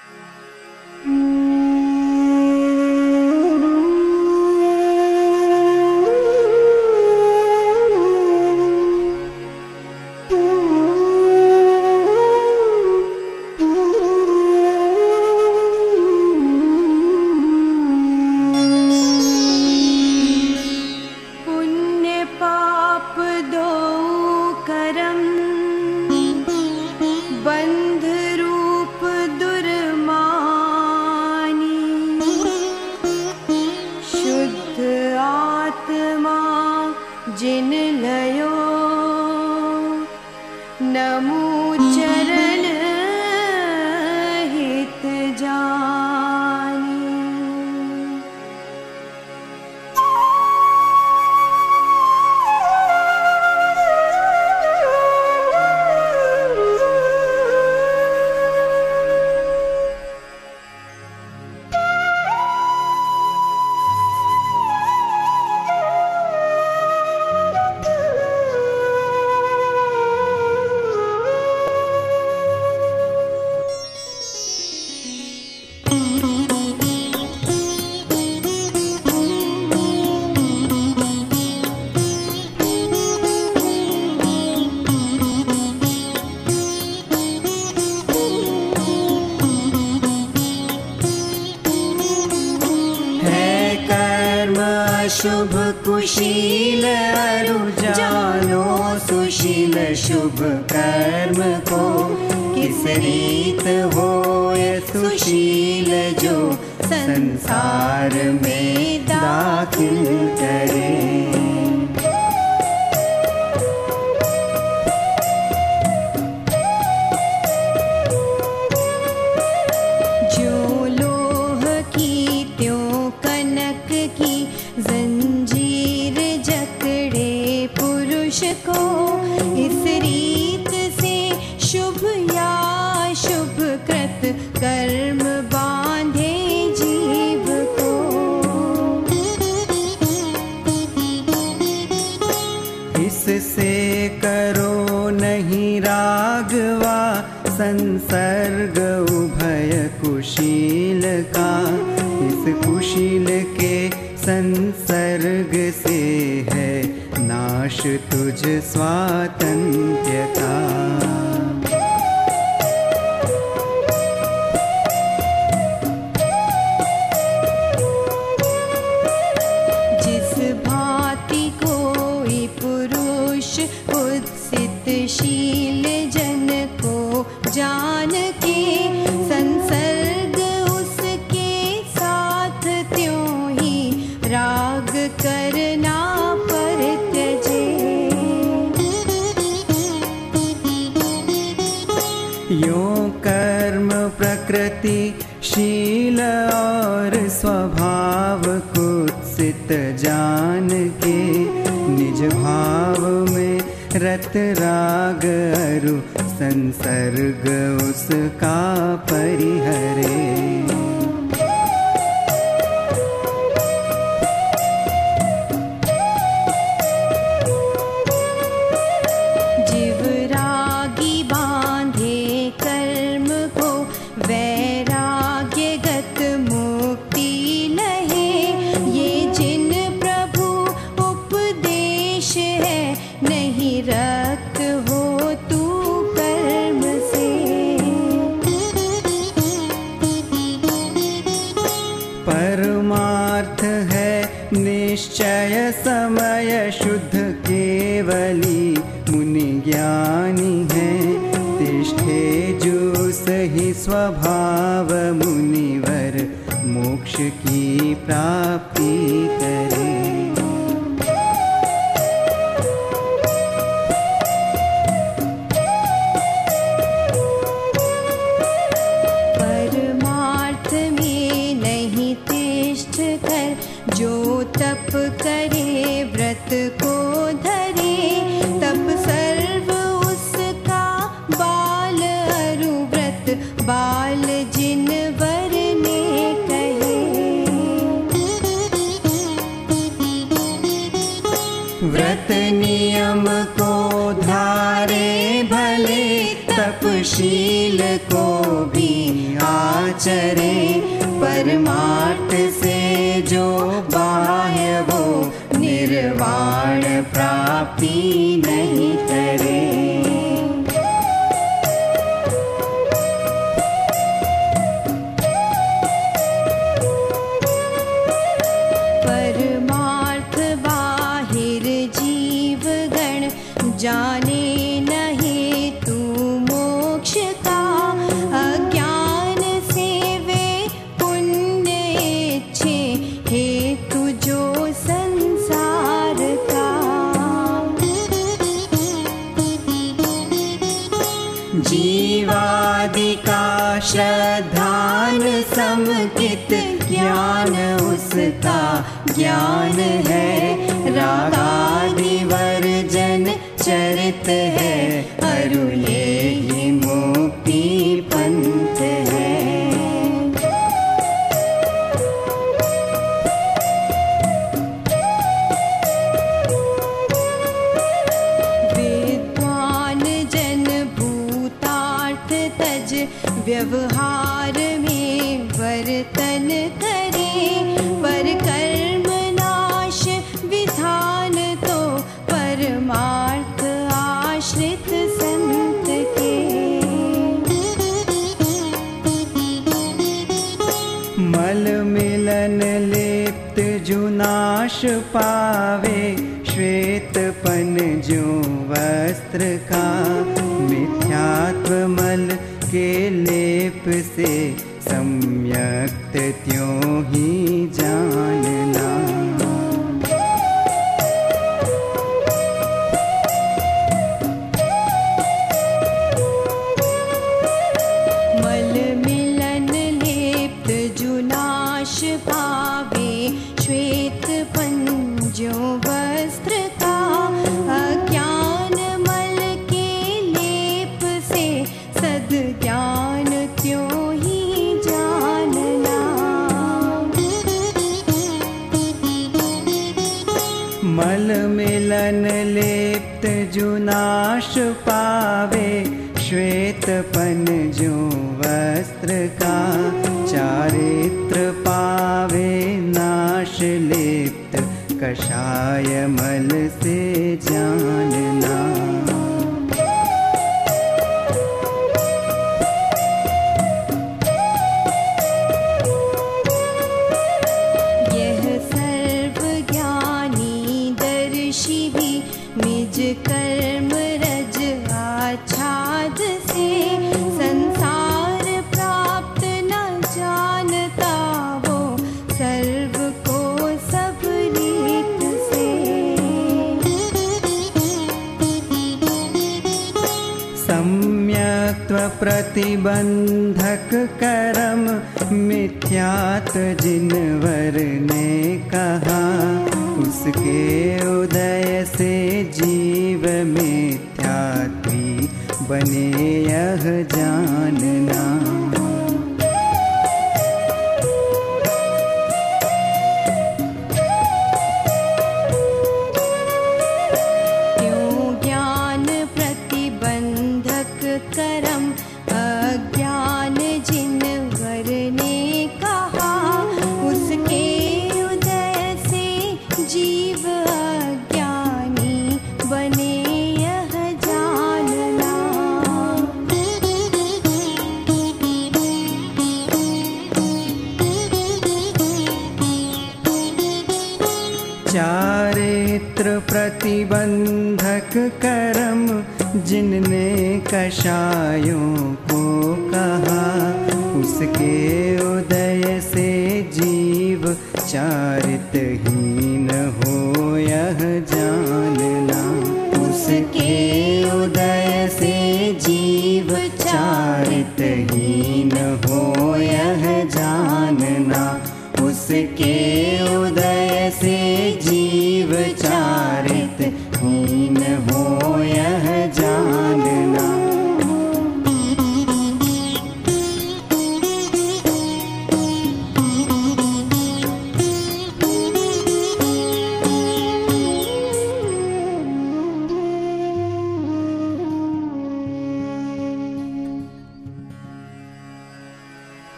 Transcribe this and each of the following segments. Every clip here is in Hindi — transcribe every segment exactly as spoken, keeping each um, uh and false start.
शुभ कुशील अरु जानो सुशील शुभ कर्म को किस रीत होय सुशील जो संसार में दाखिल करे। जंजीर जकड़े पुरुष को इस रीत से शुभ या शुभ कृत कर्म बांधे जीव को। इससे करो नहीं रागवा संसर्ग उभय कुशील का, इस कुशील के संसर्ग से है नाश तुझ स्वातंत्र्यता। जिस भांति कोई पुरुष उत्सित शील जन को जान के संसर्ग उसके साथ त्यों ही राग करना परित्यजे। यों कर्म प्रकृति शील और स्वभाव कुत्सित जान के निज भाव में रत राग अरु संसर्ग उसका परिहरे। रक्त हो तू कर्म से। परमार्थ है निश्चय समय शुद्ध केवली मुनि ज्ञानी है, तिष्ठे जो सही स्वभाव मुनिवर मोक्ष की प्राप्ति करे। जो तप करे व्रत को धरे, तप सर्व उसका बाल अरु व्रत बाल जिन वर ने कहे। व्रत नियम को धारे भले तप कर्मशील को भी आचरे, परमार्थ से जो बाह्य वो निर्वाण प्राप्ति नहीं करे। परमार्थ बाहिर जीव गण जाने नहीं तू मोक्ष का, अज्ञान से वे पुण्य इच्छे हेतु जो संसार का। जीवादि का श्रद्धान समकित ज्ञान उसका ज्ञान है, रागादि वर्जन चरित है, अरु ये ही मुक्ति पंथ है। विद्वान जन भूतार्थ तज व्यवहार में वर्तन करे, पर कर्म नाश विधान तो परमार्थ आश्रित संत के। मल मिलन लेप्त जो नाश पावे, श्वेतपन जो वस्त्र का, मिथ्यात्व मल के लेप से सम्यक्त त्यों ही जानना। मल मिलन लेप्त जो नाश पावे, श्वेतपन जो वस्त्र का, अज्ञान मल के लेप से सद ज्ञान त्यों ही जानना। मल मिलन लेप्त जो नाश पावे, श्वेतपन जो वस्त्र का, चारित्र पावे नाश लेप्त कषाय मल से जानना। यह सर्व ज्ञानी दर्शी भी निज कर्म रज आच्छाद से, संसार प्राप्त न जानता वो सर्व को सब रीत से। सम्यक्त्व प्रतिबंधक कर्म मिथ्यात् जिनवर ने कहा, उसके उदय से जीव मिथ्यात्वी बने यह जानना। त्यों ज्ञान प्रतिबंधक कर्म अज्ञान जिनवर ने कहा, उसके उदय से जीव अज्ञानी बने यह जानना। चारित्र प्रतिबंधक कर्म जिनने कषायों को कहा, उसके उदय से जीव चारितहीन हो यह जानना। उसके उदय से जीव चारितहीन हो यह जानना। उसके उदय से जीव चारितहीन हो यह जानना।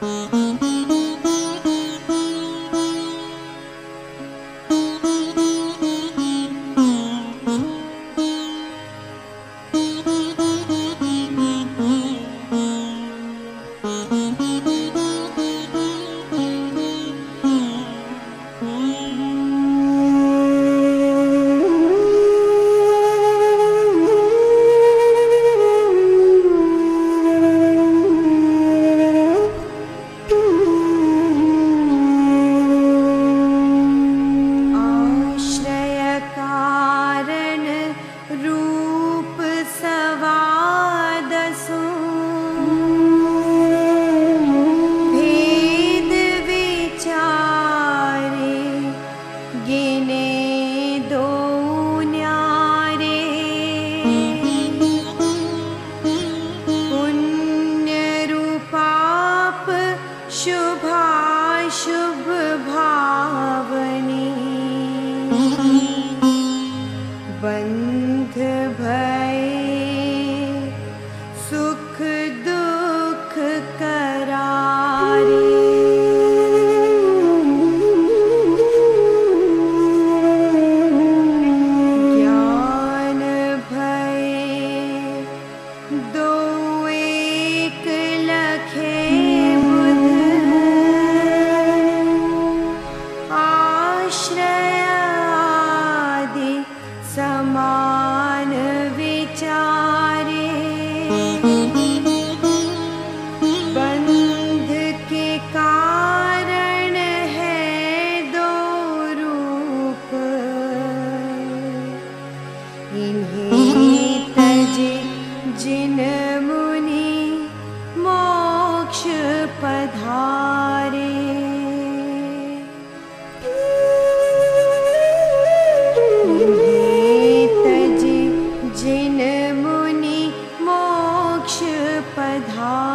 बंध भय सुख दुख करारे, ज्ञान भय दो एक लखे बुध, आश्रय आदि समान विचारे, बंध के कारण है दो रूप, इन्हें तजे जिन मुनि मोक्ष पधारे। जिन मुनि मोक्ष पधारे।